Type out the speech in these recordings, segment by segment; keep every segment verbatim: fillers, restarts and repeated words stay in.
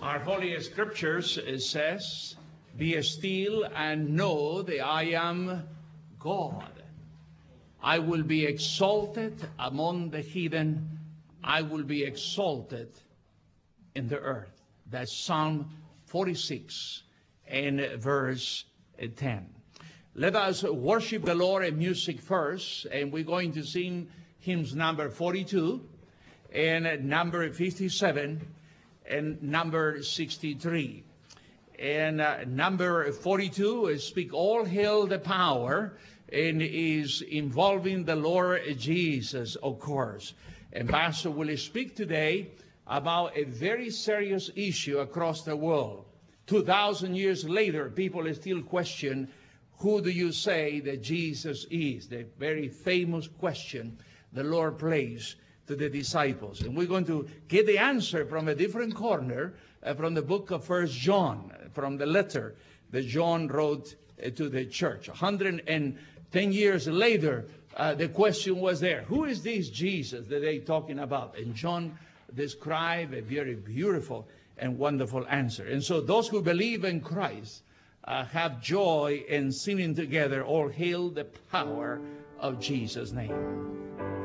Our Holy Scriptures it says, "Be still and know that I am God. I will be exalted among the heathen. I will be exalted in the earth." That's Psalm forty-six and verse ten. Let us worship the Lord in music first, and we're going to sing hymns number forty-two and number fifty-seven and number sixty-three. And uh, number forty-two is "Speak All Hail the Power," and is involving the Lord Jesus, of course. And Pastor will speak today about a very serious issue across the world. two thousand years later, people still question, who do you say that Jesus is? The very famous question the Lord placed to the disciples. And we're going to get the answer from a different corner, uh, from the book of First John, from the letter that John wrote uh, to the church. one hundred ten years later, uh, the question was there. Who is this Jesus that they're talking about? And John described a very beautiful and wonderful answer. And so those who believe in Christ uh, have joy in singing together, "All Hail the Power of Jesus' Name."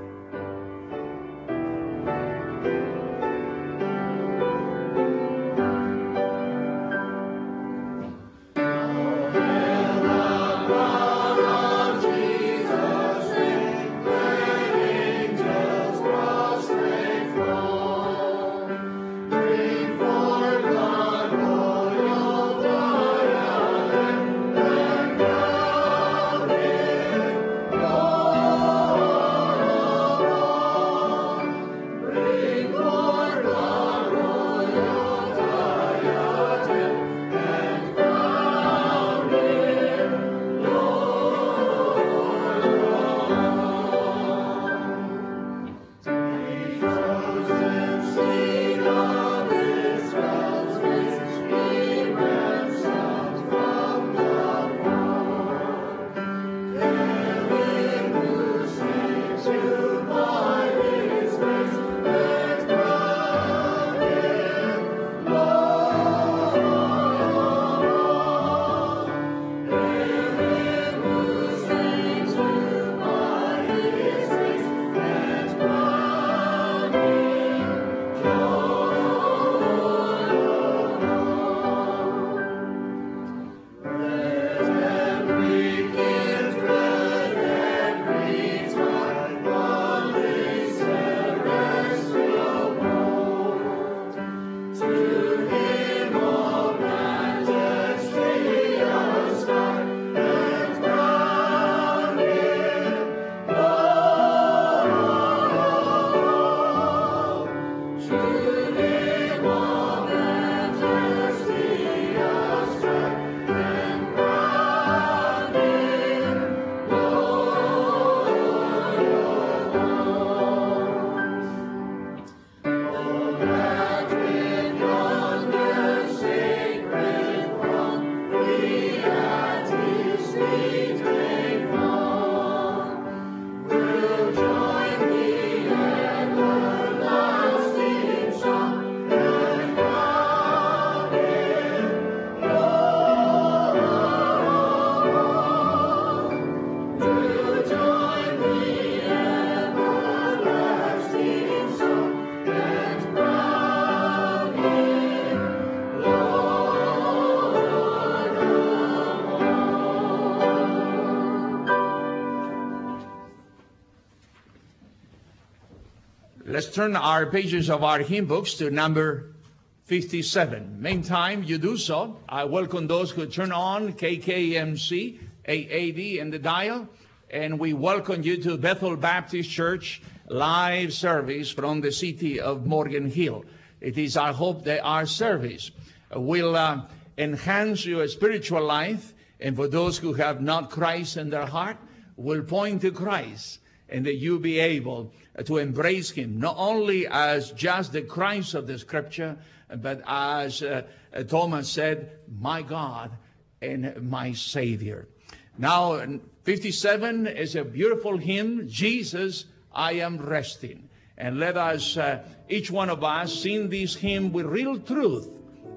Let's turn our pages of our hymn books to number fifty-seven. Meantime, you do so. I welcome those who turn on K K M C eight eighty in the dial, and we welcome you to Bethel Baptist Church live service from the city of Morgan Hill. It is our hope that our service will uh, enhance your spiritual life, and for those who have not Christ in their heart, will point to Christ, and that you be able to embrace him, not only as just the Christ of the Scripture, but as uh, Thomas said, my God and my Savior. Now, fifty-seven is a beautiful hymn, Jesus, I Am Resting. And let us, uh, each one of us, sing this hymn with real truth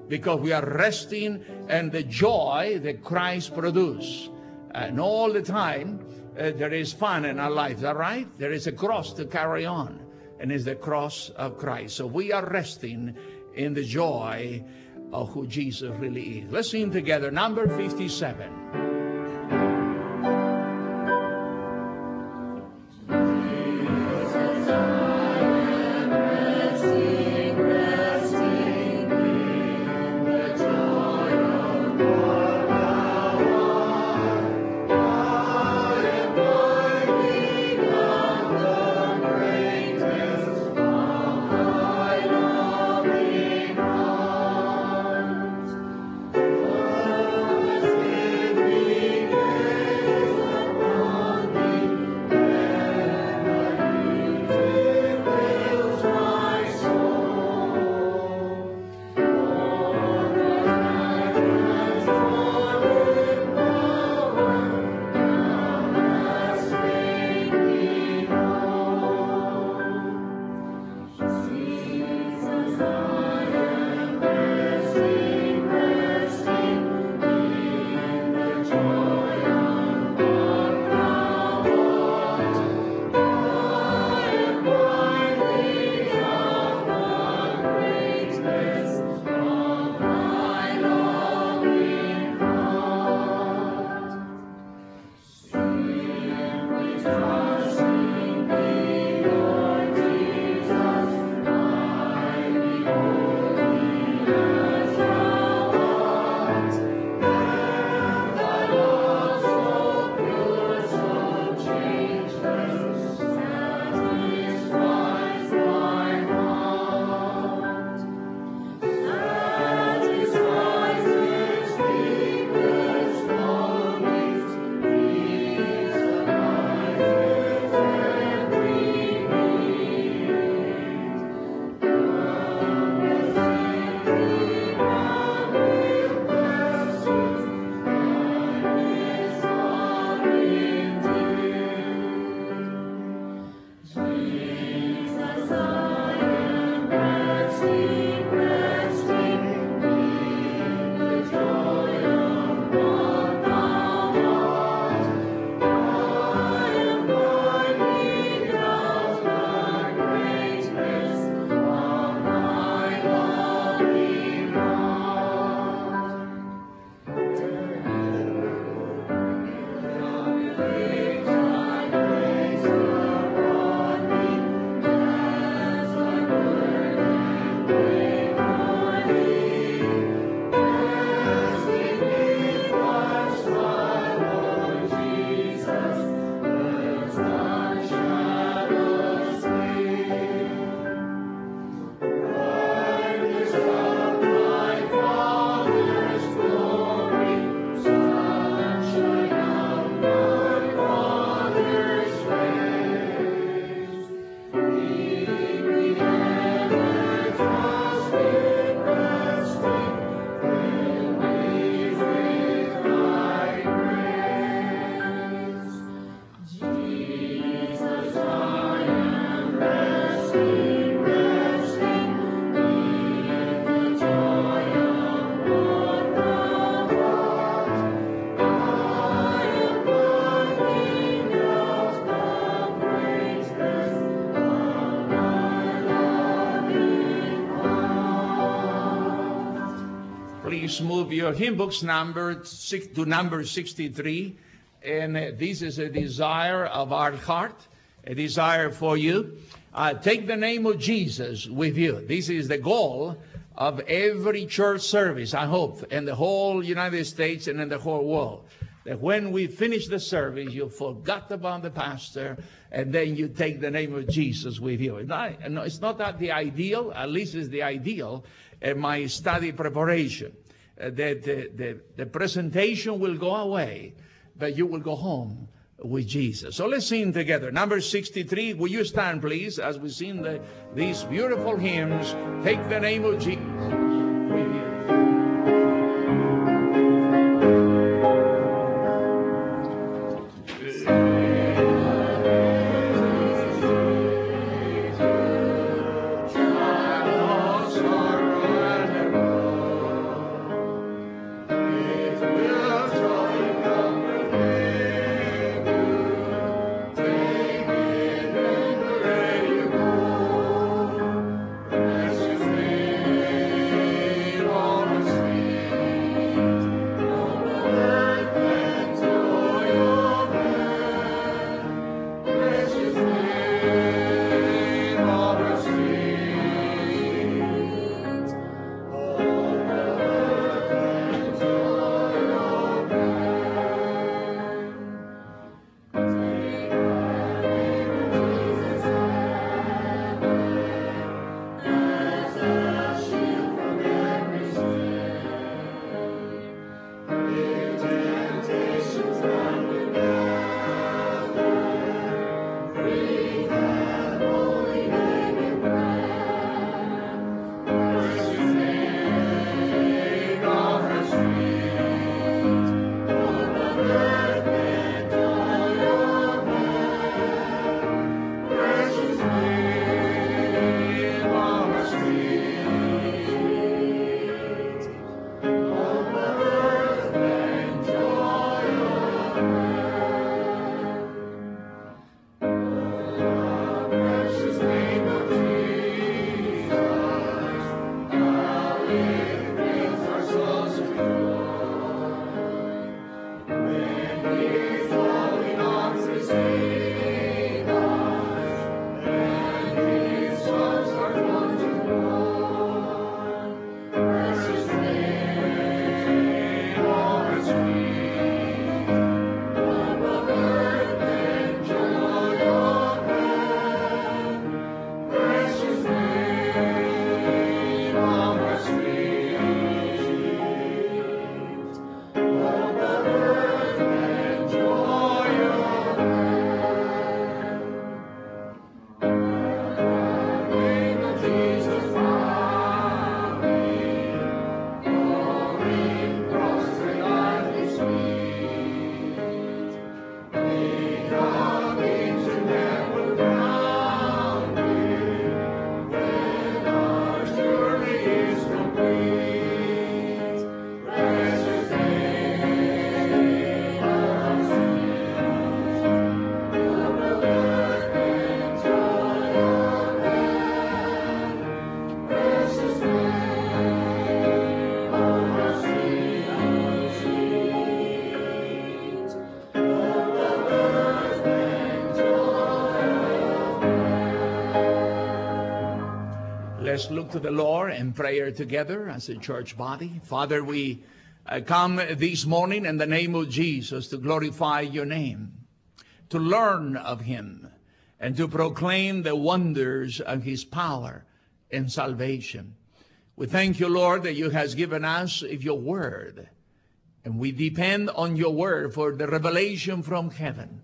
because we are resting in the joy that Christ produced. And all the time, uh, there is fun in our life. Is that right? There is a cross to carry on, and it's the cross of Christ. So we are resting in the joy of who Jesus really is. Let's sing together, number fifty-seven. Please move your hymn books number six, to number sixty-three. And uh, this is a desire of our heart, a desire for you. Uh, take the name of Jesus with you. This is the goal of every church service, I hope, in the whole United States and in the whole world. That when we finish the service, you forgot about the pastor, and then you take the name of Jesus with you. It's not, it's not that the ideal, at least it's the ideal in my study preparation. Uh, that the, the, the presentation will go away, but you will go home with Jesus. So let's sing together. Number sixty-three, will you stand, please, as we sing the, these beautiful hymns, Take the Name of Jesus with you. Child of sorrow and Let's look to the Lord in prayer together as a church body. Father, we uh, come this morning in the name of Jesus to glorify your name, to learn of him, and to proclaim the wonders of his power and salvation. We thank you, Lord, that you has given us your word, and we depend on your word for the revelation from heaven.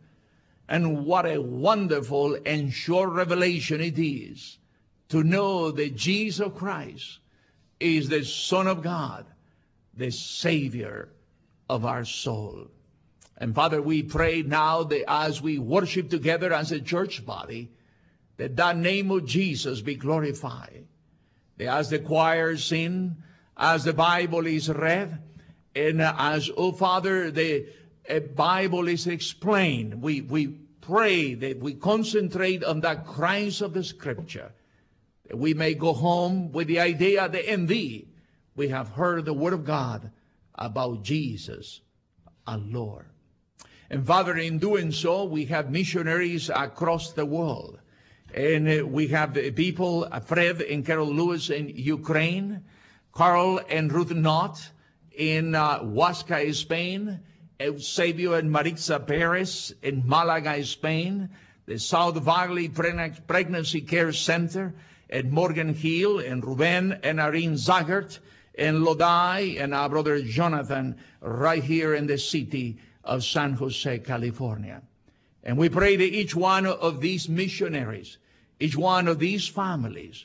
And what a wonderful and sure revelation it is to know that Jesus Christ is the Son of God, the Savior of our soul. And Father, we pray now that as we worship together as a church body, that that name of Jesus be glorified. That as the choir sing, as the Bible is read, and as, oh Father, the uh, Bible is explained, we, we pray that we concentrate on that Christ of the Scripture, that we may go home with the idea that in thee we have heard the word of God about Jesus, our Lord. And Father, in doing so, we have missionaries across the world. And uh, we have people, uh, Fred and Carol Lewis in Ukraine, Carl and Ruth Knott in uh, Huasca, Spain, Eusebio and Maritza Perez in Malaga, Spain, the South Valley Pregnancy Care Center at Morgan Hill, and Ruben and Irene Zagert in Lodi, and our brother Jonathan right here in the city of San Jose, California. And we pray that each one of these missionaries, each one of these families,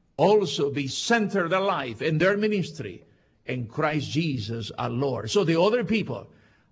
also be centered alive in their ministry in Christ Jesus our Lord. So the other people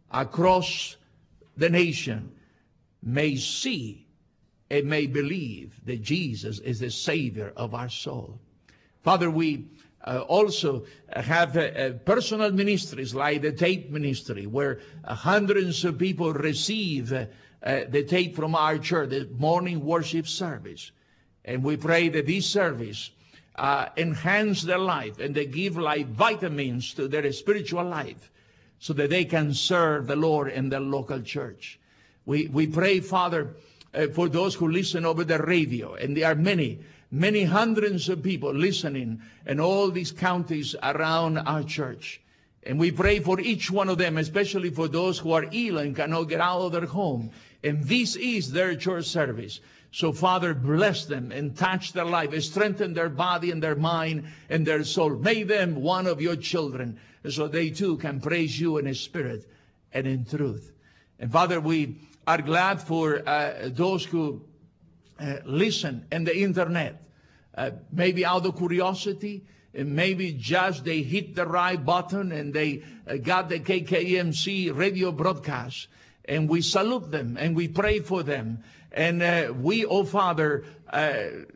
across the nation may see and may believe that Jesus is the Savior of our soul. Father, we uh, also have uh, uh, personal ministries like the tape ministry, where uh, hundreds of people receive uh, uh, the tape from our church, the morning worship service. And we pray that this service uh, enhance their life, and they give like vitamins to their spiritual life, so that they can serve the Lord in their local church. We, we pray, Father, uh, for those who listen over the radio, and there are many, many hundreds of people listening in all these counties around our church. And we pray for each one of them, especially for those who are ill and cannot get out of their home. And this is their church service. So, Father, bless them and touch their life, strengthen their body and their mind and their soul. Make them one of your children, so they too can praise you in spirit and in truth. And Father, we are glad for uh, those who uh, listen in the internet, uh, maybe out of curiosity, and maybe just they hit the right button and they uh, got the K K M C radio broadcast. And we salute them and we pray for them. And uh, we, oh Father, uh,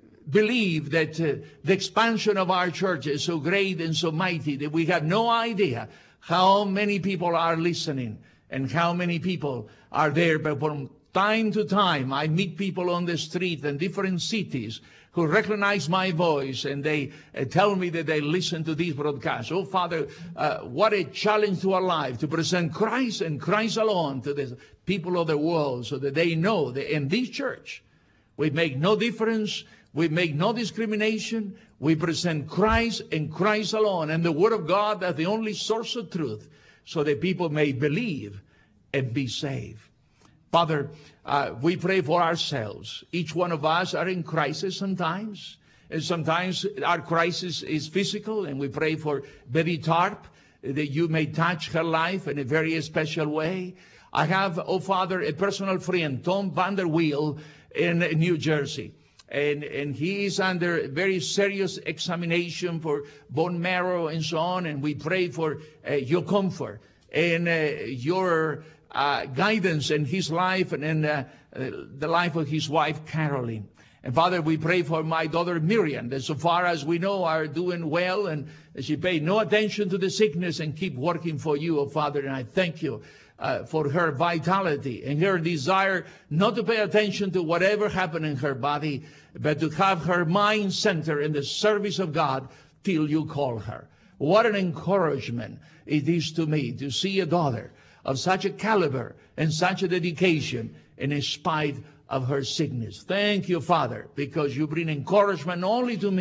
believe that uh, the expansion of our church is so great and so mighty that we have no idea how many people are listening and how many people are there. But from time to time, I meet people on the street in different cities who recognize my voice, and they uh, tell me that they listen to these broadcasts. Oh, Father, uh, what a challenge to our life to present Christ and Christ alone to the people of the world, so that they know that in this church, we make no difference, we make no discrimination, we present Christ and Christ alone, and the Word of God as the only source of truth, so that people may believe and be saved. Father, uh, we pray for ourselves. Each one of us are in crisis sometimes. And sometimes our crisis is physical, and we pray for Betty Tarp, that you may touch her life in a very special way. I have, oh Father, a personal friend, Tom Vanderweel, in New Jersey. And, and he is under very serious examination for bone marrow and so on. And we pray for uh, your comfort and uh, your Uh, guidance in his life and in uh, uh, the life of his wife, Caroline. And Father, we pray for my daughter, Miriam, that so far as we know are doing well, and she paid no attention to the sickness and keep working for you, oh Father. And I thank you uh, for her vitality and her desire not to pay attention to whatever happened in her body, but to have her mind centered in the service of God till you call her. What an encouragement it is to me to see a daughter of such a caliber and such a dedication in spite of her sickness. Thank you, Father, because you bring encouragement not only to me,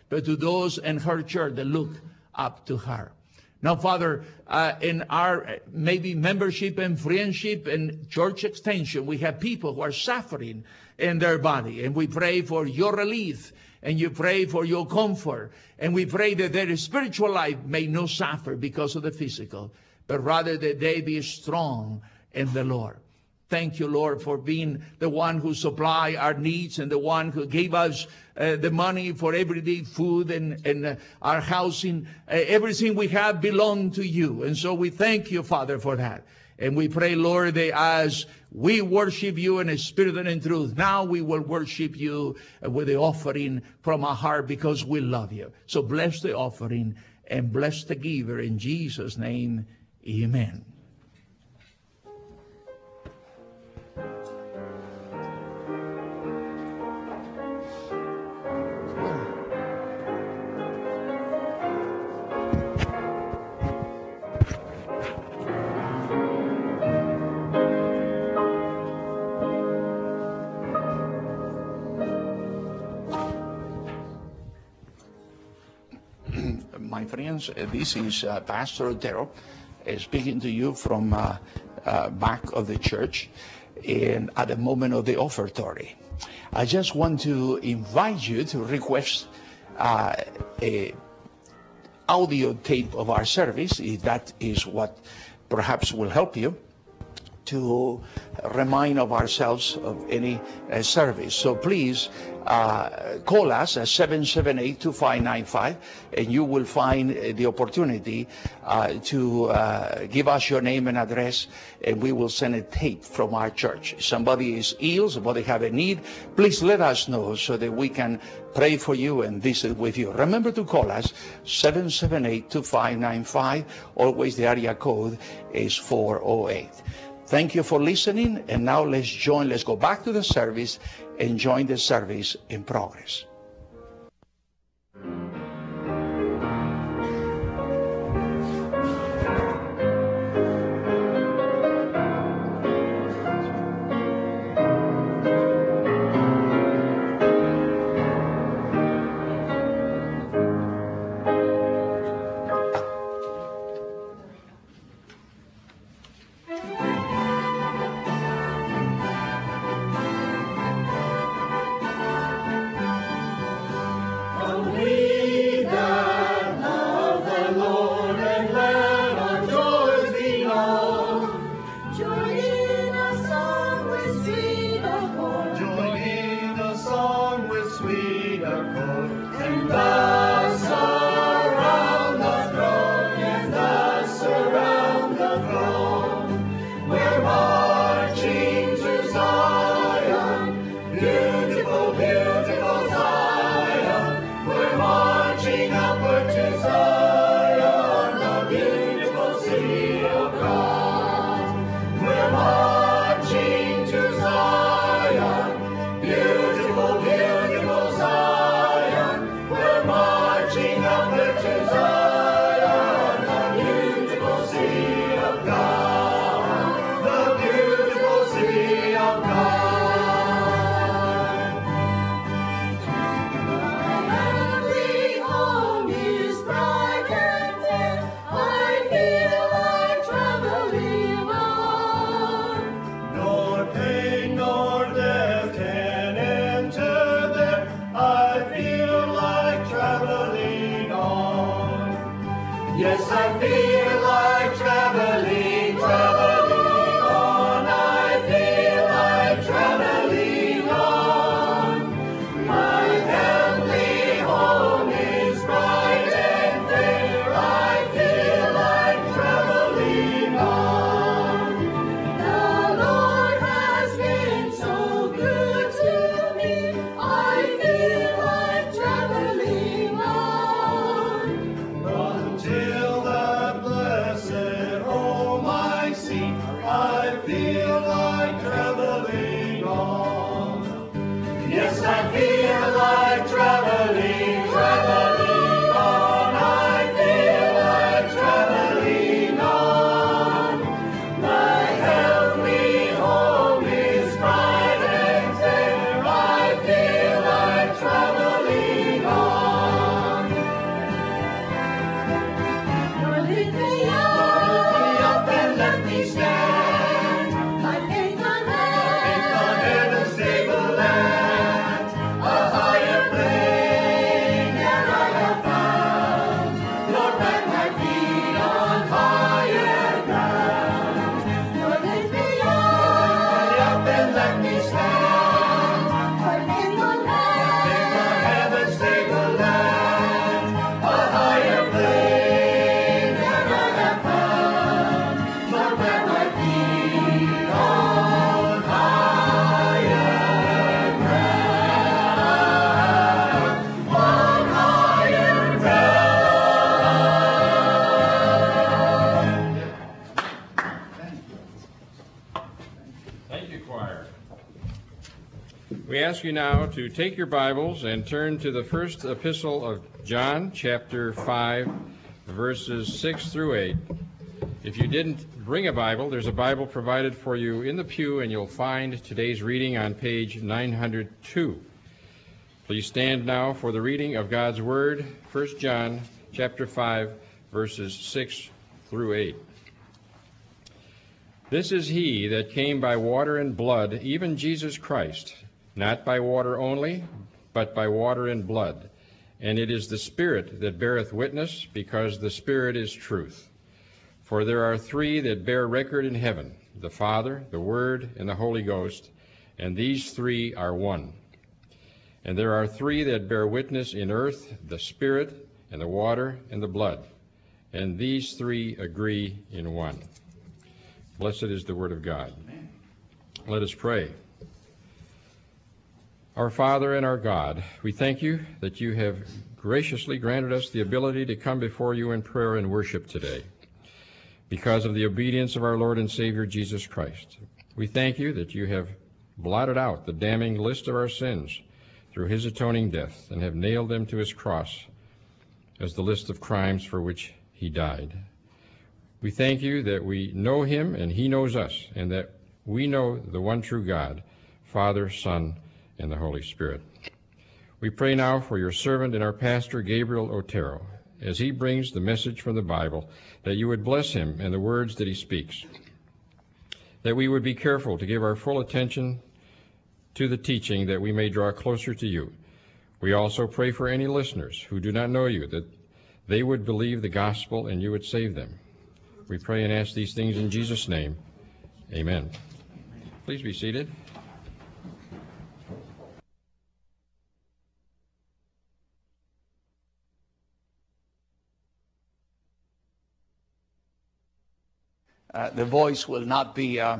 but to those in her church that look up to her. Now, Father, uh, in our uh, maybe membership and friendship and church extension, we have people who are suffering in their body. And we pray for your relief, and you pray for your comfort. And we pray that their spiritual life may not suffer because of the physical, but rather that they be strong in the Lord. Thank you, Lord, for being the one who supply our needs and the one who gave us uh, the money for everyday food and, and uh, our housing. Uh, everything we have belongs to you. And so we thank you, Father, for that. And we pray, Lord, that as we worship you in spirit and in truth, now we will worship you with the offering from our heart because we love you. So bless the offering and bless the giver. In Jesus' name, amen. My friends, uh, this is uh, Pastor Otero uh, speaking to you from uh, uh, back of the church and at the moment of the offertory. I just want to invite you to request uh, a audio tape of our service, if that is what perhaps will help you to remind of ourselves of any uh, service. So please uh, call us at seven seven eight, two five nine five, and you will find uh, the opportunity uh, to uh, give us your name and address, and we will send a tape from our church. If somebody is ill, somebody have a need, please let us know so that we can pray for you and visit with you. Remember to call us seven seven eight, two five nine five. Always the area code is four oh eight. Thank you for listening, and now let's join, let's go back to the service and join the service in progress. Till the ask you now to take your Bibles and turn to the first epistle of John, chapter five, verses six through eight. If you didn't bring a Bible, there's a Bible provided for you in the pew, and you'll find today's reading on page nine hundred two. Please stand now for the reading of God's Word, First John, chapter five, verses six through eight. This is he that came by water and blood, even Jesus Christ, not by water only, but by water and blood. And it is the Spirit that beareth witness, because the Spirit is truth. For there are three that bear record in heaven, the Father, the Word, and the Holy Ghost, and these three are one. And there are three that bear witness in earth, the Spirit, and the water, and the blood. And these three agree in one. Blessed is the word of God. Amen. Let us pray. Our Father and our God, we thank you that you have graciously granted us the ability to come before you in prayer and worship today because of the obedience of our Lord and Savior Jesus Christ. We thank you that you have blotted out the damning list of our sins through his atoning death and have nailed them to his cross as the list of crimes for which he died. We thank you that we know him and he knows us, and that we know the one true God, Father, Son, and the Holy Spirit. We pray now for your servant and our pastor, Gabriel Otero, as he brings the message from the Bible, that you would bless him and the words that he speaks, that we would be careful to give our full attention to the teaching, that we may draw closer to you. We also pray for any listeners who do not know you, that they would believe the gospel and you would save them. We pray and ask these things in Jesus' name. Amen. Please be seated. Uh, the voice will not be uh,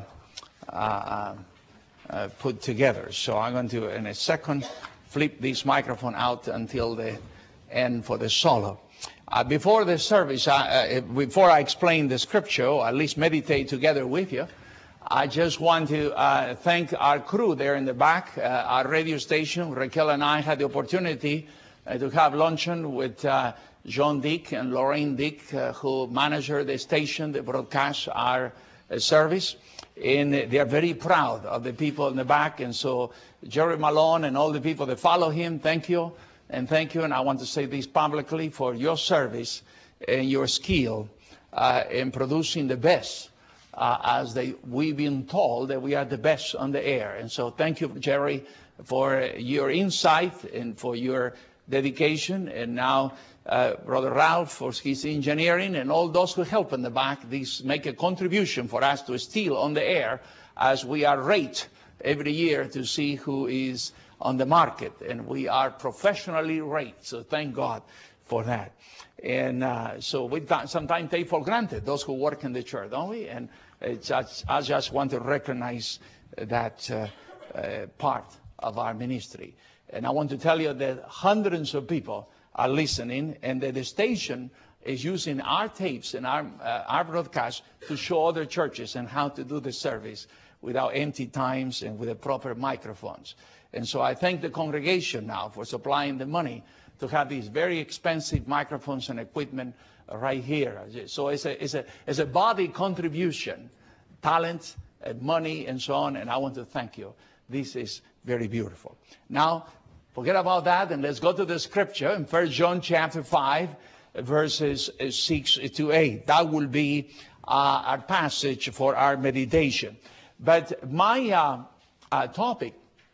uh, uh, put together. So I'm going to, in a second, flip this microphone out until the end for the solo. Uh, before the service, uh, uh, before I explain the scripture, or at least meditate together with you, I just want to uh, thank our crew there in the back, uh, our radio station. Raquel and I had the opportunity uh, to have luncheon with uh, John Dick and Lorraine Dick, uh, who manage the station that broadcasts our uh, service. And they are very proud of the people in the back. And so Jerry Malone and all the people that follow him, thank you. And thank you, and I want to say this publicly, for your service and your skill uh, in producing the best, uh, as they, we've been told that we are the best on the air. And so thank you, Jerry, for your insight and for your dedication. And now, uh, Brother Ralph, for his engineering, and all those who help in the back. These make a contribution for us to still on the air, as we are rated every year to see who is on the market, and we are professionally rated, so thank God for that. And uh, so we sometimes take for granted those who work in the church, don't we? And it's just, I just want to recognize that uh, uh, part of our ministry. And I want to tell you that hundreds of people are listening, and that the station is using our tapes and our, uh, our broadcast to show other churches and how to do the service without empty times and with the proper microphones. And so I thank the congregation now for supplying the money to have these very expensive microphones and equipment right here. So it's a, it's a, it's a body contribution, talent, and money, and so on. And I want to thank you. This is very beautiful. Now, forget about that, and let's go to the scripture in First John chapter five, verses six to eight. That will be uh, our passage for our meditation. But my uh, uh, topic,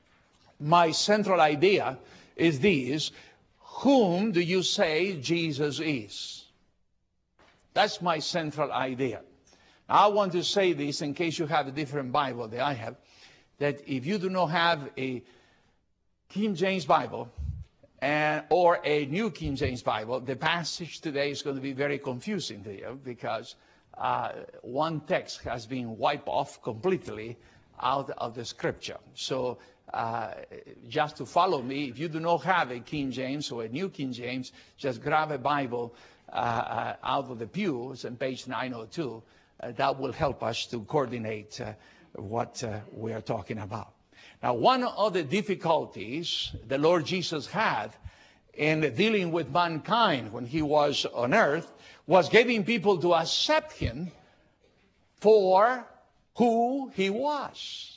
my central idea is this: whom do you say Jesus is? That's my central idea. I want to say this in case you have a different Bible than I have, that if you do not have a King James Bible and or a New King James Bible, the passage today is going to be very confusing to you, because uh, one text has been wiped off completely out of the scripture. So uh, just to follow me, if you do not have a King James or a New King James, just grab a Bible uh, uh, out of the pew. It's on page nine oh two. Uh, that will help us to coordinate uh, what uh, we are talking about. Now, one of the difficulties the Lord Jesus had in dealing with mankind when he was on earth was getting people to accept him for who he was.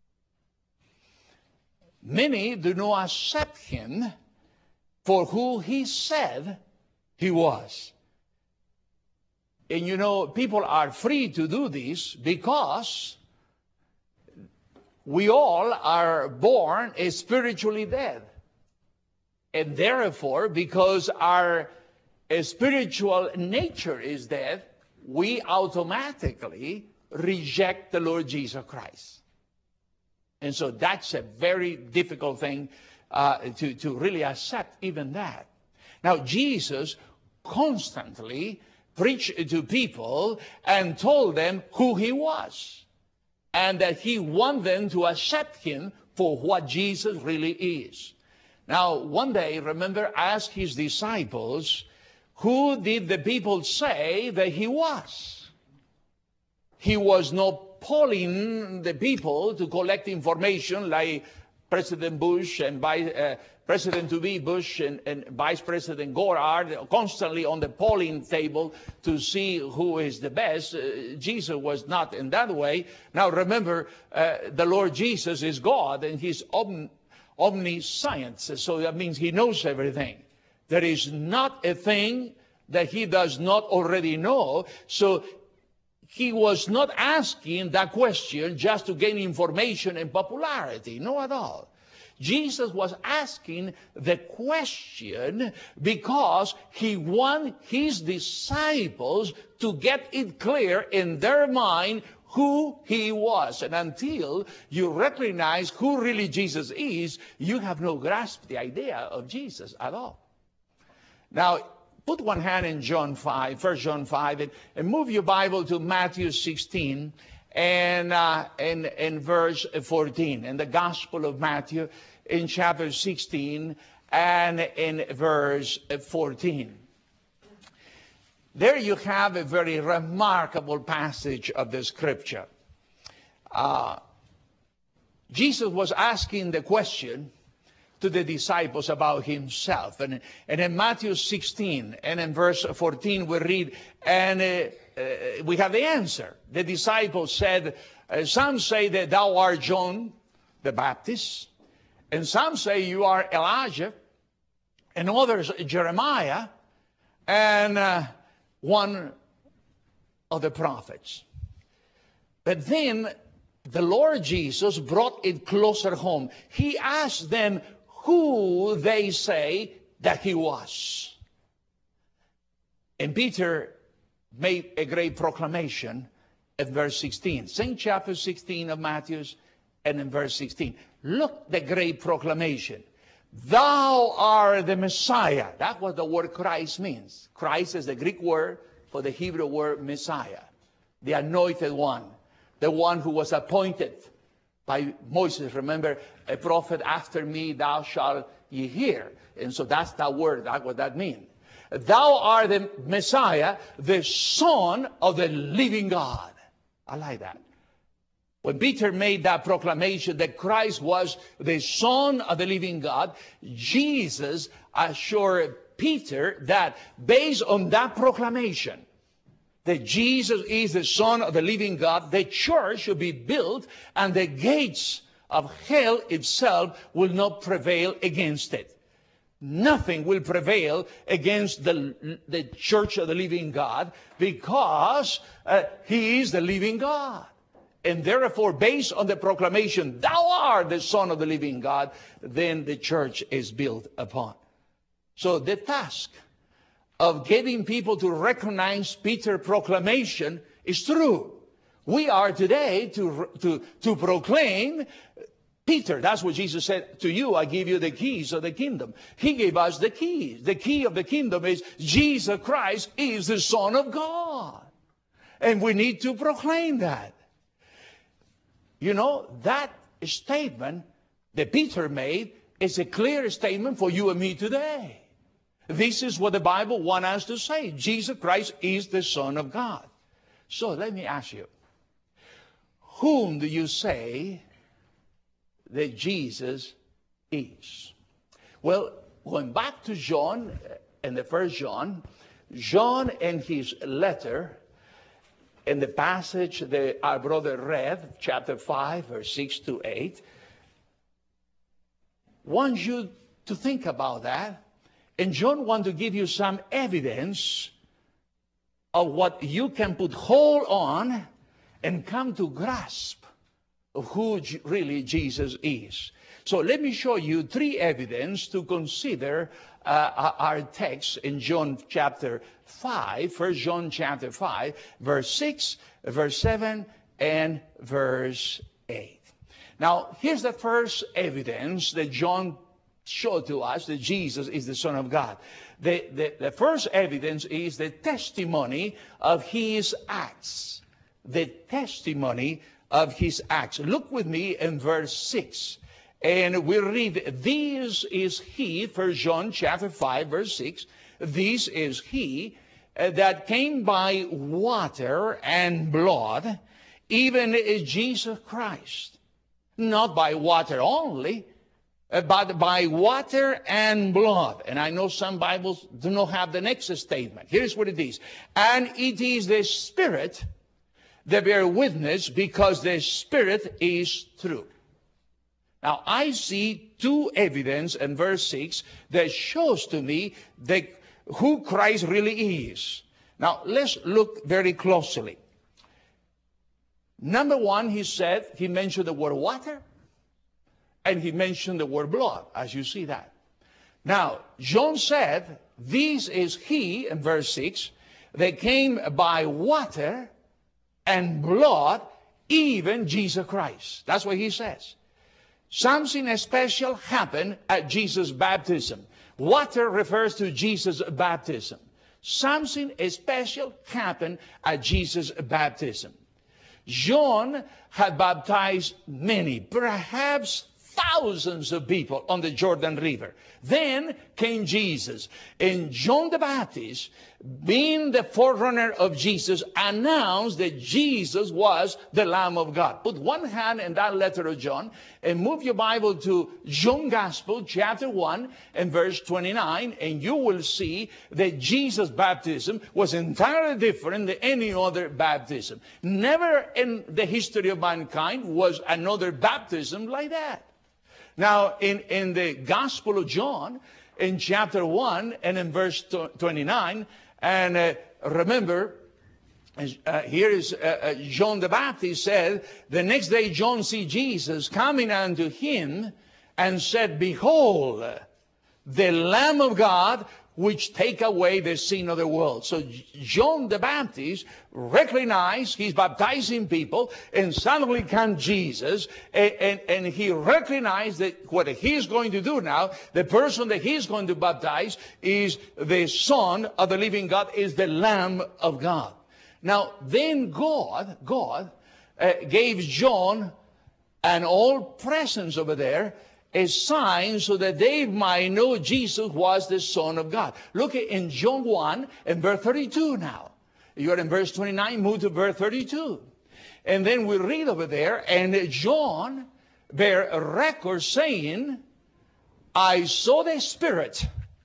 Many do not accept him for who he said he was. And you know, people are free to do this because we all are born spiritually dead. And therefore, because our spiritual nature is dead, we automatically reject the Lord Jesus Christ. And so that's a very difficult thing uh, to, to really accept even that. Now, Jesus constantly preached to people and told them who he was, and that he wanted them to accept him for what Jesus really is. Now, one day, remember, asked his disciples, who did the people say that he was? He was not polling the people to collect information like President Bush and by, uh, President-to-be Bush and, and Vice President Gore are constantly on the polling table to see who is the best. Uh, Jesus was not in that way. Now remember, uh, the Lord Jesus is God and he's omn omniscient. So that means he knows everything. There is not a thing that he does not already know. So he was not asking that question just to gain information and popularity. No, at all. Jesus was asking the question because he wanted his disciples to get it clear in their mind who he was. And until you recognize who really Jesus is, you have no grasp the idea of Jesus at all. Now, put one hand in John five, First John five, and, and move your Bible to Matthew sixteen and, uh, and, and verse fourteen. In the Gospel of Matthew in chapter sixteen and in verse fourteen. There you have a very remarkable passage of the Scripture. Uh, Jesus was asking the question to the disciples about himself. And, and in Matthew sixteen and in verse fourteen we read, and uh, uh, we have the answer. The disciples said, uh, some say that thou art John the Baptist, and some say you are Elijah, and others Jeremiah, and uh, one of the prophets. But then the Lord Jesus brought it closer home. He asked them who they say that he was. And Peter made a great proclamation at verse sixteen. Same chapter sixteen of Matthew and in verse sixteen. Look the great proclamation. Thou art the Messiah. That's what the word Christ means. Christ is the Greek word for the Hebrew word Messiah. The anointed one. The one who was appointed by Moses. Remember, a prophet after me thou shalt ye hear. And so that's that word. That's what that means. Thou art the Messiah, the Son of the living God. I like that. When Peter made that proclamation that Christ was the Son of the living God, Jesus assured Peter that based on that proclamation, that Jesus is the Son of the living God, the church should be built and the gates of hell itself will not prevail against it. Nothing will prevail against the, the church of the living God because uh, he is the living God. And therefore, based on the proclamation, thou art the Son of the living God, then the church is built upon. So the task of getting people to recognize Peter's proclamation is true. We are today to, to, to proclaim Peter. That's what Jesus said, to you I give you the keys of the kingdom. He gave us the keys. The key of the kingdom is Jesus Christ is the Son of God. And we need to proclaim that. You know, that statement that Peter made is a clear statement for you and me today. This is what the Bible wants us to say. Jesus Christ is the Son of God. So let me ask you, whom do you say that Jesus is. Well, going back to John, in the first John, John in his letter, in the passage that our brother read, chapter five, verse six to eight, wants you to think about that. And John wants to give you some evidence of what you can put hold on and come to grasp of who really Jesus is. So let me show you three evidence to consider uh, our text in John chapter five, First John chapter five, verse six, verse seven, and verse eight. Now, here's the first evidence that John showed to us that Jesus is the Son of God. The, the, the first evidence is the testimony of his acts. The testimony of his acts. Look with me in verse six. And we read, this is he, First John chapter five, verse six. This is he uh, that came by water and blood, even as Jesus Christ. Not by water only, uh, but by water and blood. And I know some Bibles do not have the next statement. Here's what it is. And it is the Spirit that bear witness, because the Spirit is true. Now, I see two evidence in verse six that shows to me that who Christ really is. Now, let's look very closely. Number one, he said, he mentioned the word water, and he mentioned the word blood, as you see that. Now, John said, this is he, in verse six, that came by water and blood, even Jesus Christ. That's what he says. Something special happened at Jesus' baptism. Water refers to Jesus' baptism. Something special happened at Jesus' baptism. John had baptized many, perhaps thousands of people on the Jordan River. Then came Jesus. And John the Baptist, being the forerunner of Jesus, announced that Jesus was the Lamb of God. Put one hand in that letter of John and move your Bible to John Gospel, chapter one, and verse twenty-nine, and you will see that Jesus' baptism was entirely different than any other baptism. Never in the history of mankind was another baptism like that. Now, in, in the Gospel of John, in chapter one and in verse twenty-nine, and uh, remember, uh, here is uh, uh, John the Baptist said, the next day John see Jesus coming unto him and said, behold, the Lamb of God, which take away the sin of the world. So John the Baptist recognized he's baptizing people, and suddenly comes Jesus, and, and, and he recognized that what he's going to do now, the person that he's going to baptize is the Son of the living God, is the Lamb of God. Now, then God, God uh, gave John an old presence over there, a sign so that they might know Jesus was the Son of God. Look at in John one and verse thirty-two now. You're in verse twenty-nine, move to verse thirty-two. And then we read over there, and John bear a record saying, I saw the Spirit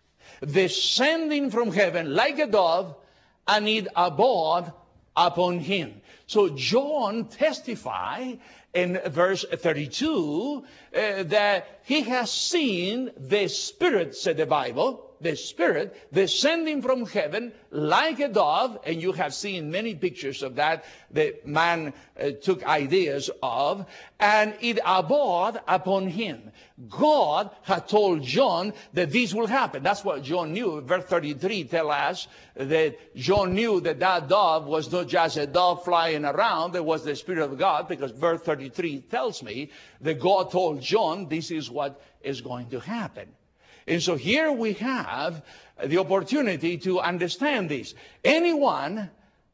descending from heaven like a dove, and it abode upon him. So John testified in verse thirty-two uh, that he has seen the Spirit, said the Bible, the Spirit descending from heaven like a dove, and you have seen many pictures of that that man uh, took ideas of, and it abode upon him. God had told John that this will happen. That's what John knew. Verse thirty-three tells us that John knew that that dove was not just a dove flying around, it was the Spirit of God, because verse thirty-three tells me that God told John this is what is going to happen. And so here we have the opportunity to understand this. Anyone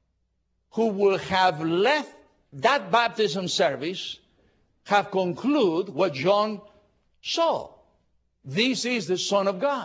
who will have left that baptism service have concluded what John saw. This is the Son of God.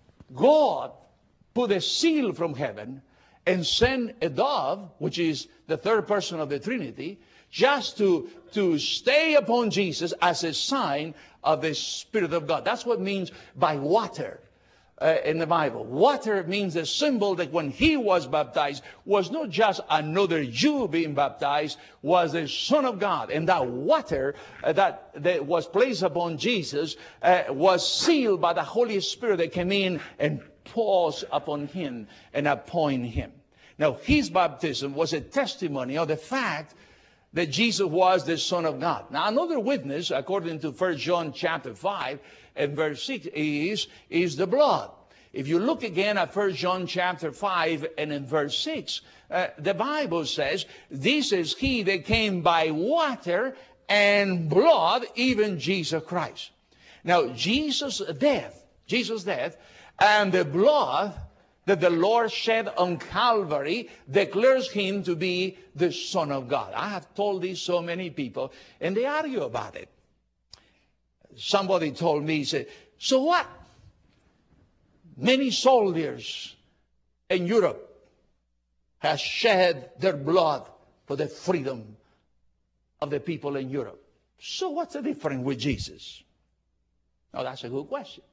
God put a seal from heaven and sent a dove, which is the third person of the Trinity, just to, to stay upon Jesus as a sign of the Spirit of God. That's what it means by water. Uh, in the Bible. Water means a symbol that when he was baptized was not just another Jew being baptized, was the Son of God. And that water uh, that, that was placed upon Jesus uh, was sealed by the Holy Spirit that came in and pours upon him and upon him. Now, his baptism was a testimony of the fact that Jesus was the Son of God. Now, another witness, according to First John chapter five and verse six, is, is the blood. If you look again at First John chapter five and in verse six, uh, the Bible says, this is he that came by water and blood, even Jesus Christ. Now, Jesus' death, Jesus' death, and the blood that the Lord shed on Calvary declares him to be the Son of God. I have told this so many people, and they argue about it. Somebody told me, he said, so what? Many soldiers in Europe have shed their blood for the freedom of the people in Europe. So what's the difference with Jesus? Now, that's a good question.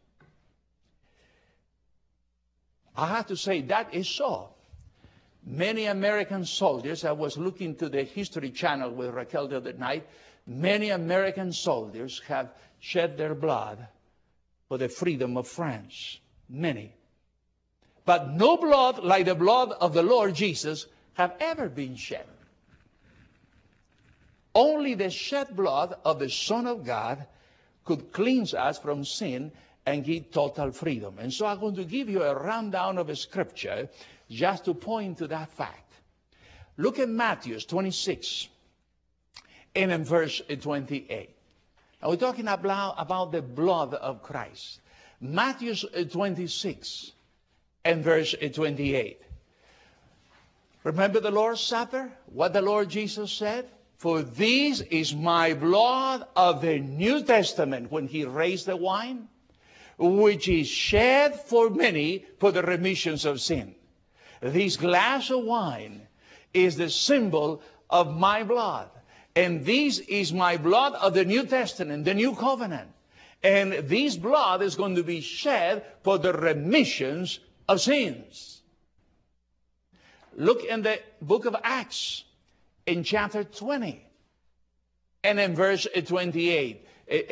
I have to say that is so. Many American soldiers, I was looking to the History Channel with Raquel the other night, many American soldiers have shed their blood for the freedom of France. Many. But no blood like the blood of the Lord Jesus have ever been shed. Only the shed blood of the Son of God could cleanse us from sin and give total freedom. And so I'm going to give you a rundown of a scripture just to point to that fact. Look at Matthew twenty-six and in verse twenty-eight. Now we're talking about, about the blood of Christ. Matthew twenty-six and verse twenty-eight. Remember the Lord's Supper? What the Lord Jesus said? For this is my blood of the New Testament, when he raised the wine, which is shed for many for the remissions of sin. This glass of wine is the symbol of my blood. And this is my blood of the New Testament, the New Covenant. And this blood is going to be shed for the remissions of sins. Look in the book of Acts, in chapter twenty, and in verse twenty-eight.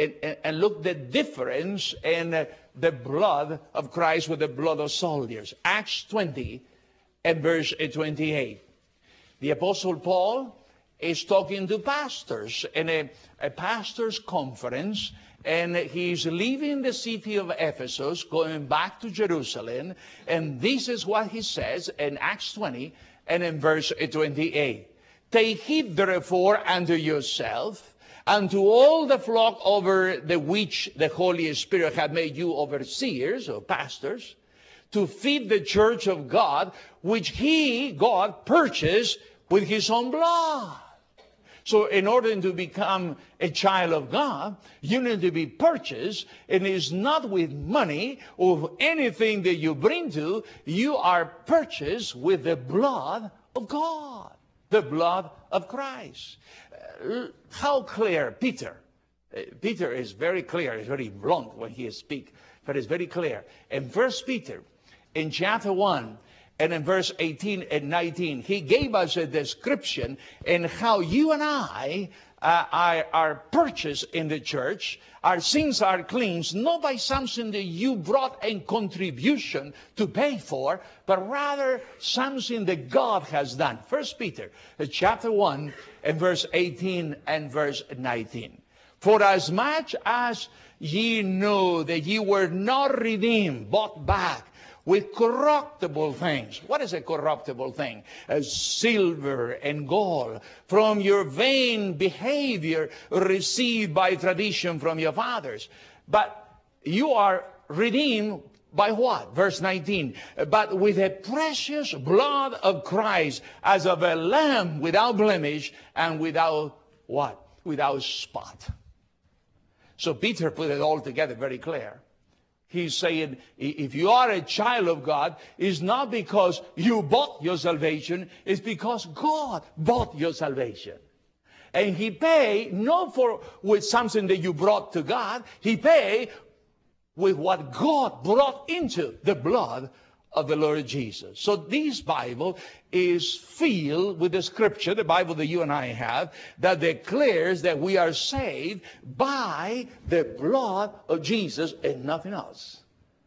And look the difference in the blood of Christ with the blood of soldiers. Acts twenty and verse twenty-eight. The Apostle Paul is talking to pastors in a, a pastor's conference, and he's leaving the city of Ephesus, going back to Jerusalem, and this is what he says in Acts twenty and in verse twenty-eight. Take heed therefore unto yourself, and to all the flock over the which the Holy Spirit hath made you overseers or pastors, to feed the church of God, which he, God, purchased with his own blood. So in order to become a child of God, you need to be purchased, and it's not with money or anything that you bring to. You are purchased with the blood of God, the blood of Christ. Uh, how clear, Peter. Uh, Peter is very clear. He's very blunt when he speaks, but it's very clear. In First Peter, in chapter one, and in verse eighteen and nineteen, he gave us a description in how you and I uh, are, are purchased in the church. Our sins are cleansed, not by something that you brought in contribution to pay for, but rather something that God has done. First Peter, uh, chapter one, and verse eighteen and verse nineteen. For as much as ye know that ye were not redeemed, bought back, with corruptible things. What is a corruptible thing? As silver and gold, from your vain behavior received by tradition from your fathers. But you are redeemed by what? Verse nineteen. But with the precious blood of Christ, as of a lamb without blemish and without what? Without spot. So Peter put it all together very clear. He's saying, if you are a child of God, it's not because you bought your salvation, it's because God bought your salvation. And he paid not for with something that you brought to God. He paid with what God brought into the blood of the Lord Jesus. So this Bible is filled with the scripture, the Bible that you and I have, that declares that we are saved by the blood of Jesus and nothing else.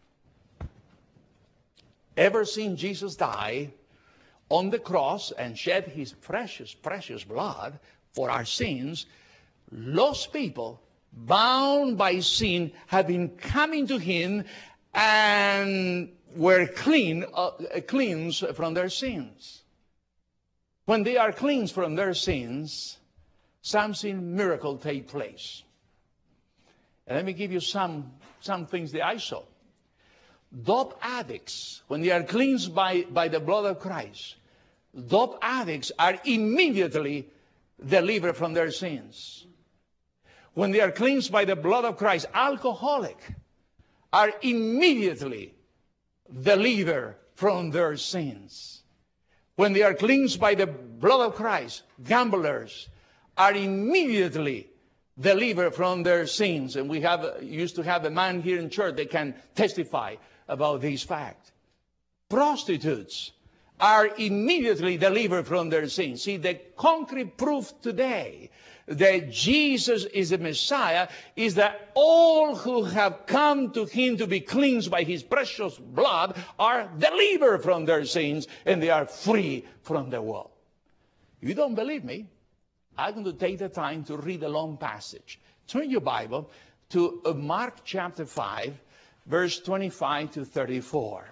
Ever seen Jesus die on the cross and shed his precious, precious blood for our sins, lost people, bound by sin, have been coming to him and were clean, uh, cleansed from their sins. When they are cleansed from their sins, something miracle take place. And let me give you some, some things that I saw. Dope addicts, when they are cleansed by, by the blood of Christ, dope addicts are immediately delivered from their sins. When they are cleansed by the blood of Christ, alcoholic are immediately delivered from their sins. When they are cleansed by the blood of Christ, gamblers are immediately delivered from their sins. And we have used to have a man here in church that can testify about this fact. Prostitutes are immediately delivered from their sins. See, the concrete proof today that Jesus is the Messiah is that all who have come to him to be cleansed by his precious blood are delivered from their sins and they are free from the world. If you don't believe me, I'm going to take the time to read a long passage. Turn your Bible to Mark chapter five, verse twenty-five to thirty-four.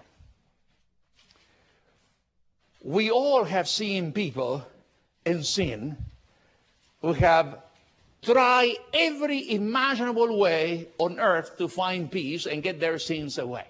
We all have seen people in sin who have tried every imaginable way on earth to find peace and get their sins away.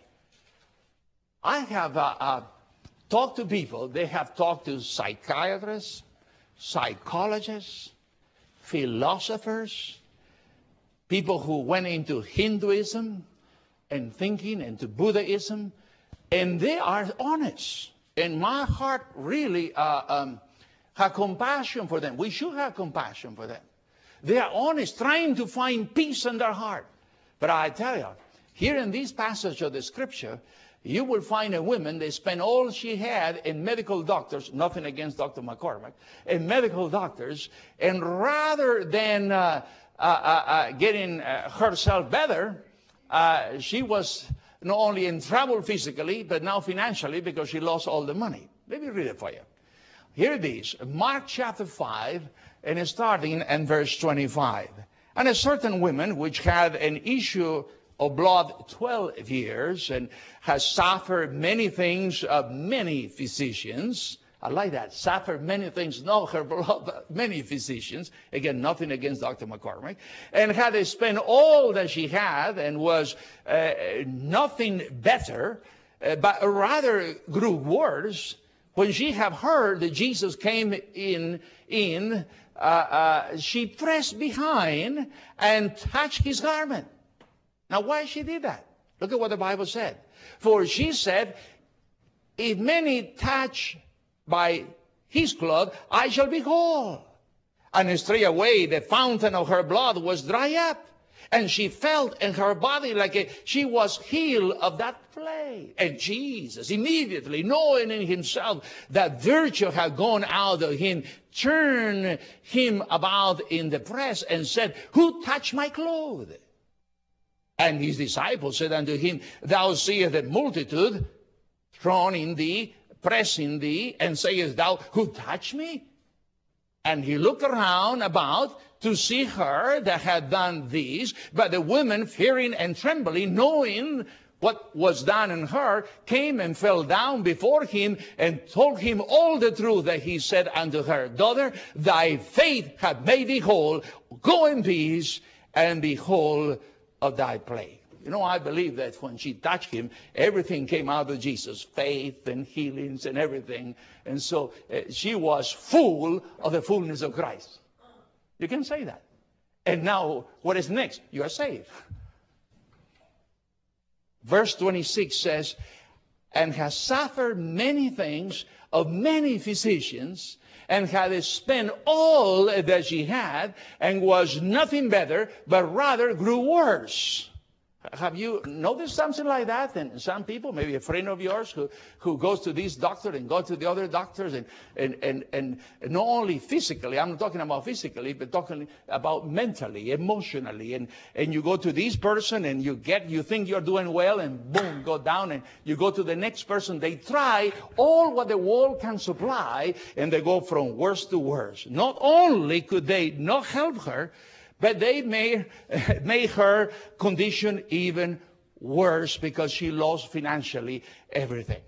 I have uh, uh, talked to people, they have talked to psychiatrists, psychologists, philosophers, people who went into Hinduism and thinking, into Buddhism, and they are honest. And my heart really uh, um, has compassion for them. We should have compassion for them. They are honest, trying to find peace in their heart. But I tell you, here in this passage of the scripture, you will find a woman that spent all she had in medical doctors, nothing against Doctor McCormick, in medical doctors, and rather than uh, uh, uh, getting uh, herself better, uh, she was not only in trouble physically, but now financially because she lost all the money. Let me read it for you. Here it is, Mark chapter five, and it's starting in verse twenty-five. And a certain woman which had an issue of blood twelve years, and has suffered many things of many physicians. I like that. Suffered many things, no, her blood, many physicians. Again, nothing against Doctor McCormick. And had spent all that she had and was uh, nothing better, uh, but rather grew worse. When she had heard that Jesus came in, in uh, uh, she pressed behind and touched his garment. Now, why she did that? Look at what the Bible said. For she said, if many touch by his cloth, I shall be whole. And straightway the fountain of her blood was dry up. And she felt in her body like a, she was healed of that plague. And Jesus, immediately knowing in himself that virtue had gone out of him, turned him about in the press and said, who touched my clothes? And his disciples said unto him, thou seest the multitude thrown in thee, pressing thee, and sayest thou, who touched me? And he looked around about to see her that had done this. But the women, fearing and trembling, knowing what was done in her, came and fell down before him and told him all the truth that he said unto her. Daughter, thy faith hath made thee whole. Go in peace and be whole of thy plague. You know, I believe that when she touched him, everything came out of Jesus. Faith and healings and everything. And so uh, she was full of the fullness of Christ. You can say that. And now, what is next? You are saved. Verse twenty-six says, and has suffered many things of many physicians, and had spent all that she had, and was nothing better, but rather grew worse. Have you noticed something like that? And some people, maybe a friend of yours who, who goes to this doctor and goes to the other doctors, and, and, and, and not only physically, I'm not talking about physically, but talking about mentally, emotionally. And, and you go to this person and you get, you think you're doing well, and boom, go down, and you go to the next person. They try all what the world can supply, and they go from worse to worse. Not only could they not help her, but they made, made her condition even worse, because she lost financially everything.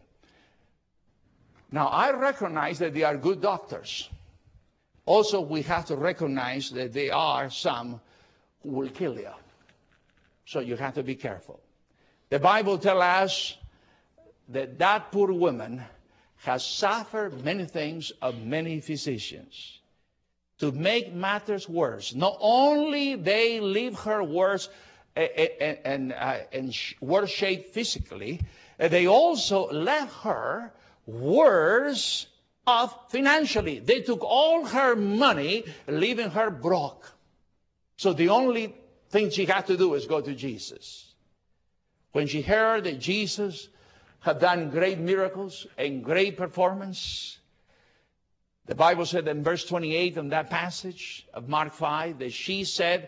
Now, I recognize that they are good doctors. Also, we have to recognize that there are some who will kill you. So you have to be careful. The Bible tells us that that poor woman has suffered many things of many physicians. To make matters worse, not only they leave her worse and, and, uh, in worse shape physically, they also left her worse off financially. They took all her money, leaving her broke. So the only thing she had to do is go to Jesus. When she heard that Jesus had done great miracles and great performance, the Bible said in verse twenty-eight in that passage of Mark five that she said,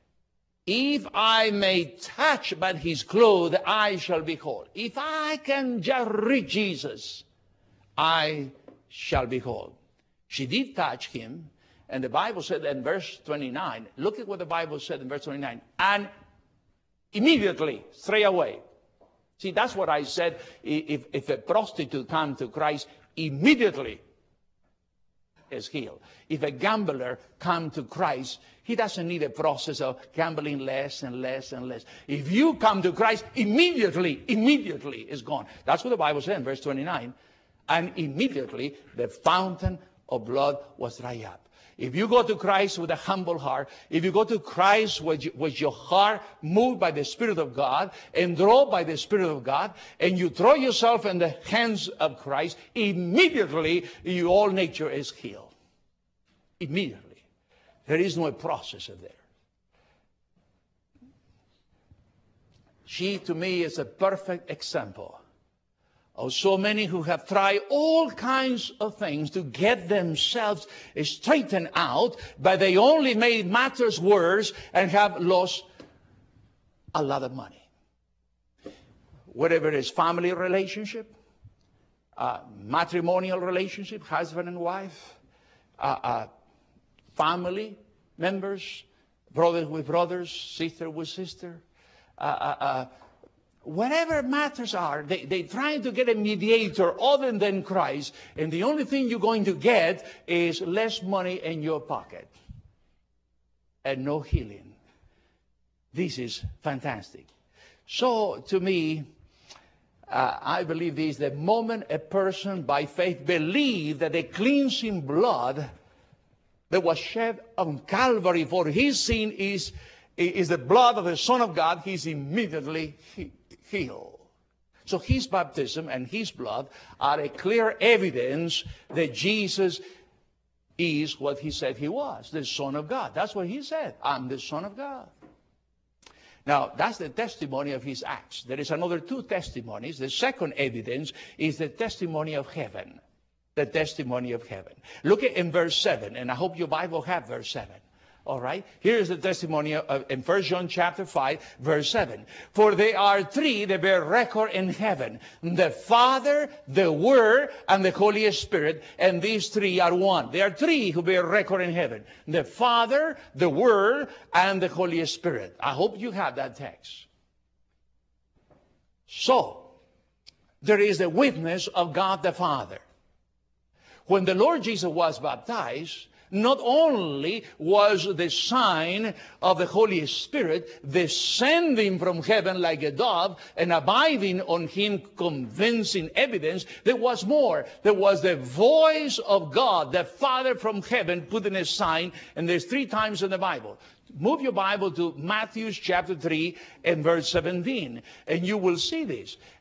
if I may touch but his clothes, I shall be whole. If I can just reach Jesus, I shall be whole. She did touch him, and the Bible said in verse twenty-nine, look at what the Bible said in verse twenty-nine, and immediately, straight away. See, that's what I said. If, if a prostitute comes to Christ, immediately is healed. If a gambler comes to Christ, he doesn't need a process of gambling less and less and less. If you come to Christ, immediately, immediately is gone. That's what the Bible said in verse twenty-nine. And immediately the fountain of blood was dried up. If you go to Christ with a humble heart, if you go to Christ with, with your heart moved by the Spirit of God and drawn by the Spirit of God, and you throw yourself in the hands of Christ, immediately your whole nature is healed. Immediately. There is no process there. She, to me, is a perfect example of so many who have tried all kinds of things to get themselves straightened out, but they only made matters worse and have lost a lot of money. Whatever it is, family relationship, uh, matrimonial relationship, husband and wife, uh, uh, family members, brothers with brothers, sister with sister, uh, uh, uh, whatever matters are, they, they're trying to get a mediator other than Christ, and the only thing you're going to get is less money in your pocket and no healing. This is fantastic. So, to me, uh, I believe this, the moment a person by faith believes that the cleansing blood that was shed on Calvary for his sin is, is the blood of the Son of God, he's immediately healed. So his baptism and his blood are a clear evidence that Jesus is what he said he was, the Son of God. That's what he said. I'm the Son of God. Now, that's the testimony of his acts. There is another two testimonies. The second evidence is the testimony of heaven. The testimony of heaven. Look at in verse seven, and I hope your Bible have verse seven. All right. Here is the testimony of, in First John chapter five, verse seven. For there are three that bear record in heaven: the Father, the Word, and the Holy Spirit. And these three are one. There are three who bear record in heaven: the Father, the Word, and the Holy Spirit. I hope you have that text. So, there is the witness of God the Father. When the Lord Jesus was baptized, not only was the sign of the Holy Spirit descending from heaven like a dove and abiding on him, convincing evidence, there was more. There was the voice of God, the Father from heaven, putting a sign, and there's three times in the Bible. Move your Bible to Matthew chapter three and verse seventeen, and you will see this.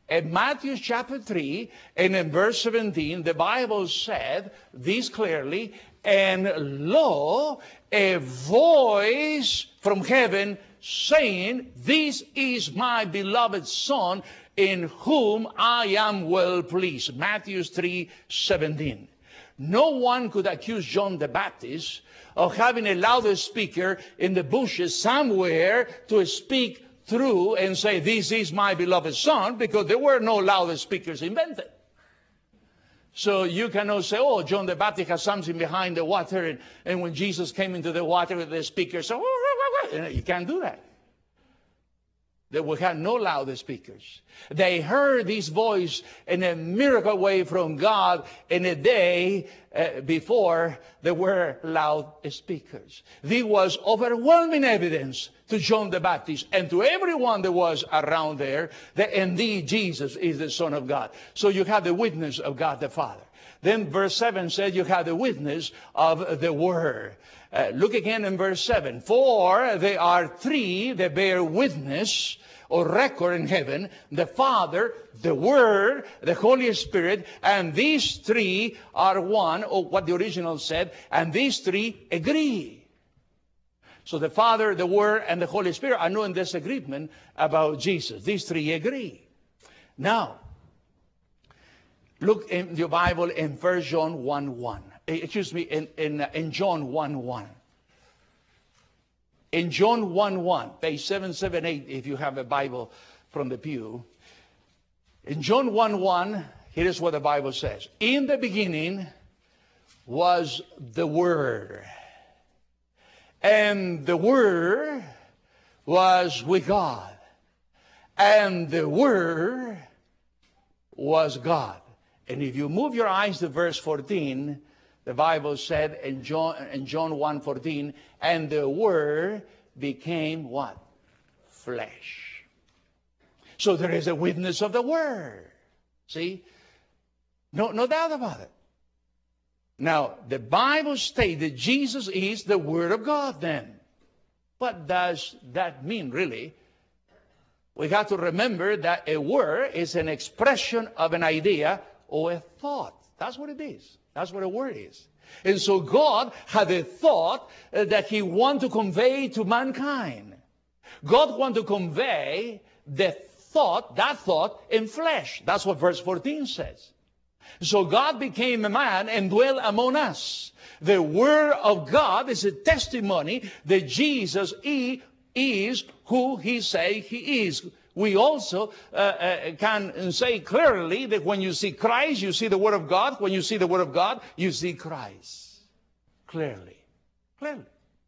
In Matthew chapter three, and in verse seventeen, the Bible said this clearly, and lo, a voice from heaven saying, this is my beloved Son, in whom I am well pleased. Matthew three seventeen. No one could accuse John the Baptist of having a loudspeaker in the bushes somewhere to speak through and say, this is my beloved Son, because there were no loudspeakers invented. So you cannot say, oh, John the Baptist has something behind the water, and, and when Jesus came into the water with the speaker, so you can't do that. They would have no loudspeakers. They heard this voice in a miracle way from God in a day uh, before there were loudspeakers. This was overwhelming evidence to John the Baptist and to everyone that was around there that indeed Jesus is the Son of God. So you have the witness of God the Father. Then verse seven said you have the witness of the Word. Uh, look again in verse seven. For there are three that bear witness or record in heaven, the Father, the Word, the Holy Spirit, and these three are one, or what the original said, and these three agree. So the Father, the Word, and the Holy Spirit are not in disagreement about Jesus. These three agree. Now, look in your Bible in First John one one. Excuse me, in, in, in John one one. In John one one, page seven seventy-eight, if you have a Bible from the pew. In John one one, here is what the Bible says. In the beginning was the Word. And the Word was with God. And the Word was God. And if you move your eyes to verse fourteen, the Bible said in John, in John one fourteen, and the Word became what? Flesh. So there is a witness of the Word. See? No, no doubt about it. Now, the Bible states that Jesus is the Word of God then. What does that mean, really? We got to remember that a word is an expression of an idea or a thought. That's what it is. That's what a word is. And so God had a thought uh, that He wanted to convey to mankind. God wanted to convey the thought, that thought, in flesh. That's what verse fourteen says. So God became a man and dwelt among us. The Word of God is a testimony that Jesus he is who He say He is. We also uh, uh, can say clearly that when you see Christ, you see the Word of God. When you see the Word of God, you see Christ. Clearly. Clearly.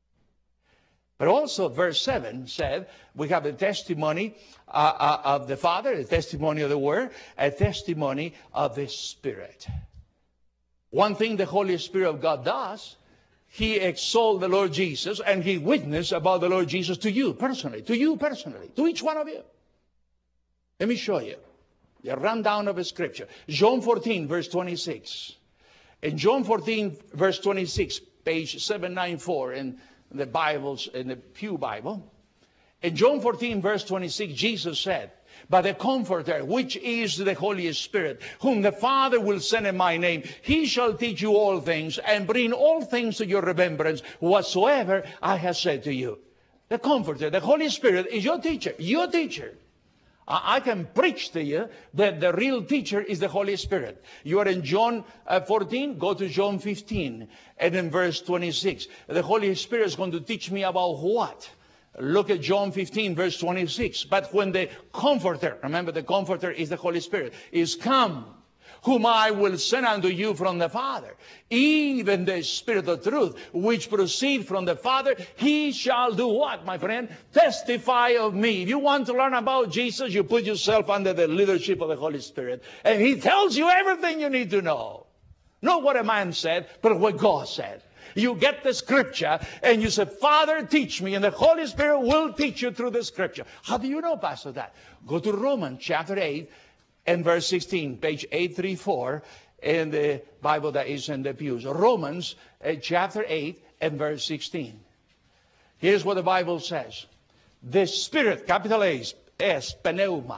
But also verse seven said, we have the testimony uh, uh, of the Father, the testimony of the Word, a testimony of the Spirit. One thing the Holy Spirit of God does, He exalts the Lord Jesus and He witnessed about the Lord Jesus to you personally, to you personally, to each one of you. Let me show you the rundown of a scripture. John fourteen, verse twenty-six. In John fourteen, verse twenty-six, page seven ninety-four in the Bibles, in the Pew Bible. In John fourteen, verse twenty-six, Jesus said, but the Comforter, which is the Holy Spirit, whom the Father will send in my name, He shall teach you all things and bring all things to your remembrance, whatsoever I have said to you. The Comforter, the Holy Spirit, is your teacher, your teacher. I can preach to you that the real teacher is the Holy Spirit. You are in John fourteen, go to John fifteen, and in verse twenty-six. The Holy Spirit is going to teach me about what? Look at John fifteen, verse twenty-six. But when the Comforter, remember the Comforter is the Holy Spirit, is come, whom I will send unto you from the Father, even the Spirit of truth, which proceed from the Father, He shall do what, my friend? Testify of me. If you want to learn about Jesus, you put yourself under the leadership of the Holy Spirit, and He tells you everything you need to know. Not what a man said, but what God said. You get the scripture and you say, Father, teach me. And the Holy Spirit will teach you through the scripture. How do you know, Pastor, that? Go to Romans chapter eight and verse sixteen, page eight thirty-four in the Bible that is in the pews. Romans uh, chapter eight and verse sixteen. Here's what the Bible says. The Spirit, capital A, S, pneuma.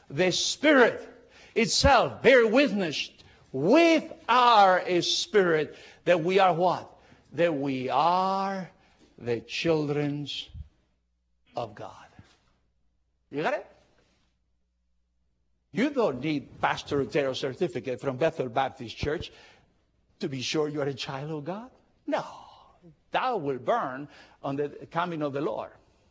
The Spirit itself bear witness with our spirit that we are what? That we are the children of God. You got it? You don't need Pastor Otero's certificate from Bethel Baptist Church to be sure you are a child of God. No. That will burn on the coming of the Lord.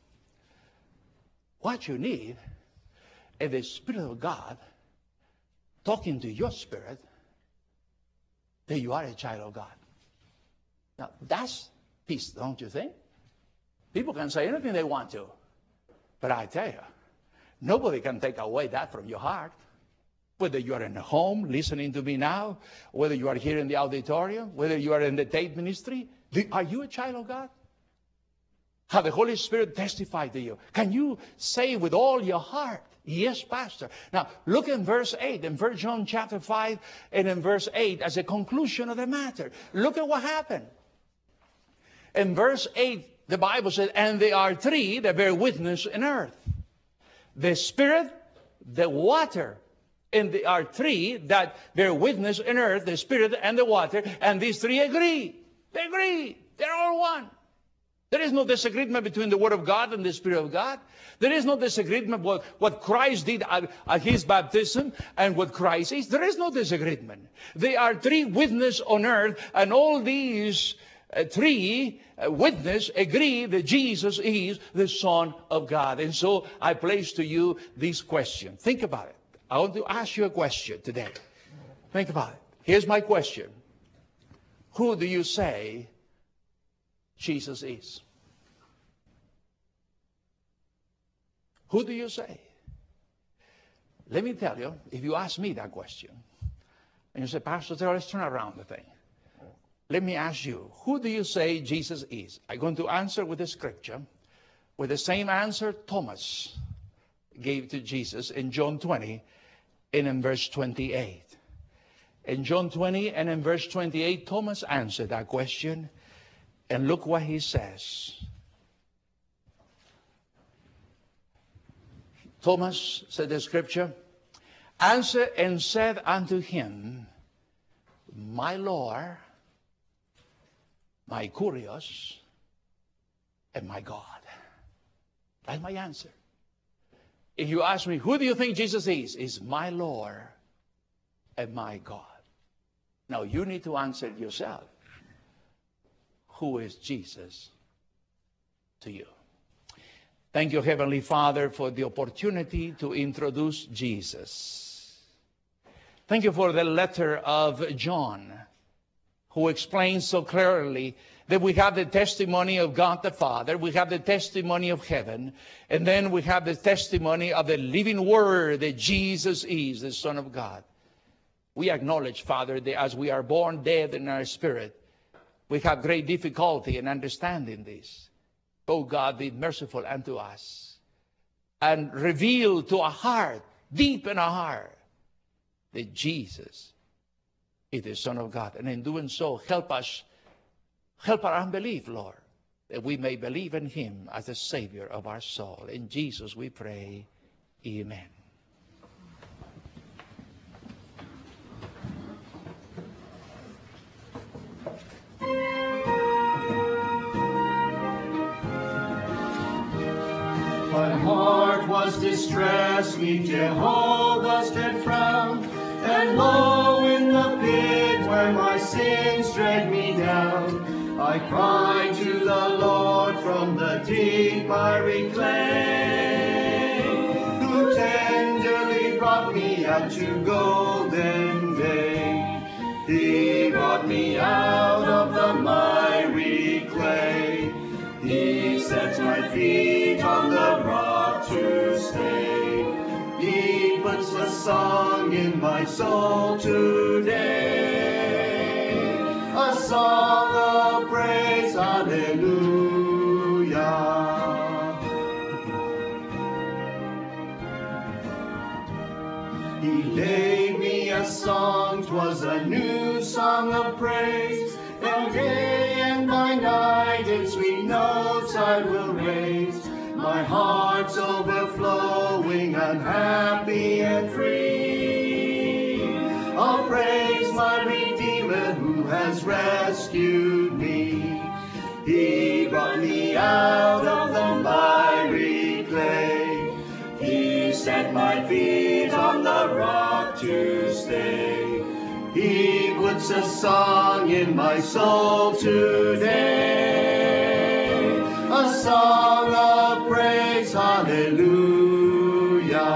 What you need is the Spirit of God talking to your spirit that you are a child of God. Now, that's peace, don't you think? People can say anything they want to. But I tell you, nobody can take away that from your heart. Whether you are in a home listening to me now, whether you are here in the auditorium, whether you are in the tape ministry, are you a child of God? Have the Holy Spirit testify to you? Can you say with all your heart, yes, Pastor? Now, look in verse eight, in First John chapter five, and in verse eight, as a conclusion of the matter. Look at what happened. In verse eight, the Bible said, and there are three that bear witness in earth. The Spirit, the water, and there are three that bear witness in earth, the Spirit and the water, and these three agree. They agree. They're all one. There is no disagreement between the Word of God and the Spirit of God. There is no disagreement with what Christ did at, at His baptism and what Christ is. There is no disagreement. There are three witnesses on earth, and all these uh, three uh, witnesses agree that Jesus is the Son of God. And so I place to you this question. Think about it. I want to ask you a question today. Think about it. Here's my question. Who do you say Jesus is? Who do you say? Let me tell you, if you ask me that question, and you say, Pastor, let's turn around the thing. Let me ask you, who do you say Jesus is? I'm going to answer with the scripture, with the same answer Thomas gave to Jesus in John twenty and in verse twenty-eight. In John twenty and in verse twenty-eight, Thomas answered that question. And look what he says. Thomas, said the scripture, answered and said unto him, my Lord, my Kurios, and my God. That's my answer. If you ask me, who do you think Jesus is? Is my Lord and my God. Now you need to answer it yourself. Who is Jesus to you? Thank you, Heavenly Father, for the opportunity to introduce Jesus. Thank you for the letter of John, who explains so clearly that we have the testimony of God the Father, we have the testimony of heaven, and then we have the testimony of the living Word that Jesus is the Son of God. We acknowledge, Father, that as we are born dead in our spirit, we have great difficulty in understanding this. Oh God, be merciful unto us and reveal to our heart, deep in our heart, that Jesus is the Son of God. And in doing so, help us, help our unbelief, Lord, that we may believe in Him as the Savior of our soul. In Jesus we pray, amen. My heart was distressed, me Jehovah's did frown, and lo, in the pit where my sins dragged me down, I cried to the Lord from the deep miry clay, who tenderly brought me out to golden day. He brought me out of the miry clay. He sets my feet on the rock to stay. He puts a song in my soul today, a song of praise, hallelujah. He gave me a song, 'twas a new song of praise, and day and by night in sweet notes I will raise. My heart's overflowing unhappy and free. I'll praise my Redeemer who has rescued me. He brought me out of the miry clay. He set my feet on the rock to stay. He puts a song in my soul today, a song of praise, hallelujah.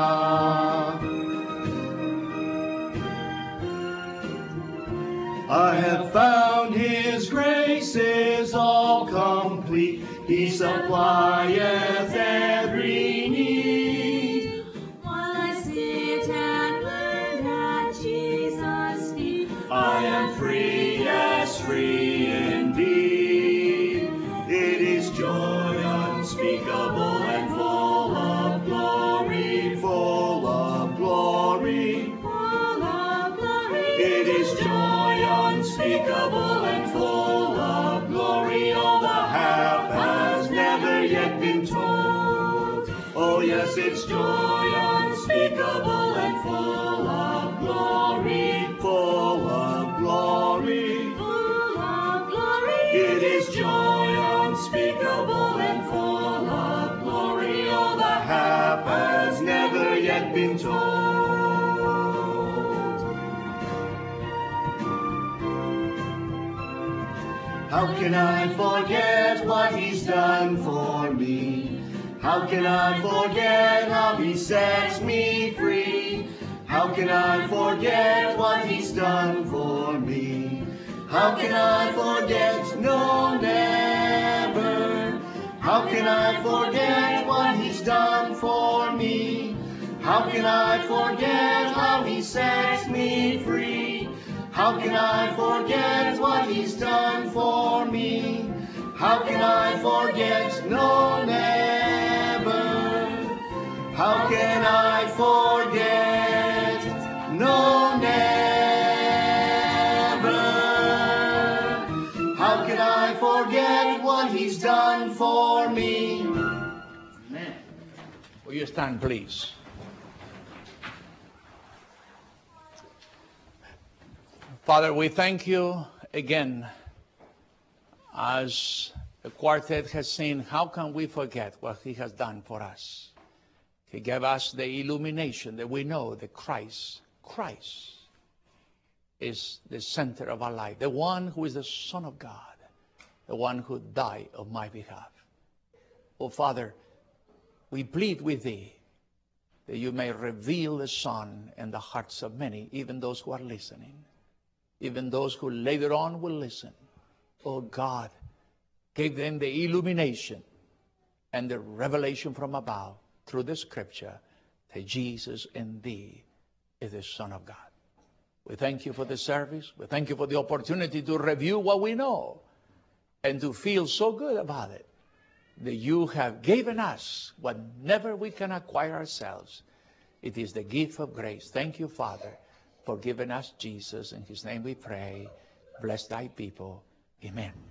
I have found His grace is all complete. He supplieth every need. While I sit and learn at Jesus' feet, I am free, yes, free indeed. It is joy unspeakable and full of glory, full of glory. full of glory. It is joy unspeakable and full of glory. All the half has never yet been told. Oh yes, it's joy unspeakable and full of glory, full of glory. full of glory. It is joy unspeakable and full of glory. All the half has never yet been told. How can I forget what He's done for me? How can I forget how He sets me free? How can I forget what He's done for me? How can I forget? No, never. How can I forget what He's done for me? How can I forget how He sets me free? How can I forget what He's done for me? How can I forget? No, never. How can I forget? No, never. How can I forget what He's done for me? Amen. Will you stand, please? Father, we thank you again as the quartet has seen. How can we forget what He has done for us? He gave us the illumination that we know that Christ, Christ is the center of our life, the one who is the Son of God, the one who died on my behalf. Oh, Father, we plead with Thee that You may reveal the Son in the hearts of many, even those who are listening, even those who later on will listen. Oh, God, give them the illumination and the revelation from above through the Scripture that Jesus in Thee is the Son of God. We thank You for the service. We thank You for the opportunity to review what we know and to feel so good about it, that You have given us what never we can acquire ourselves. It is the gift of grace. Thank You, Father, for giving us Jesus. In His name we pray. Bless Thy people. Amen.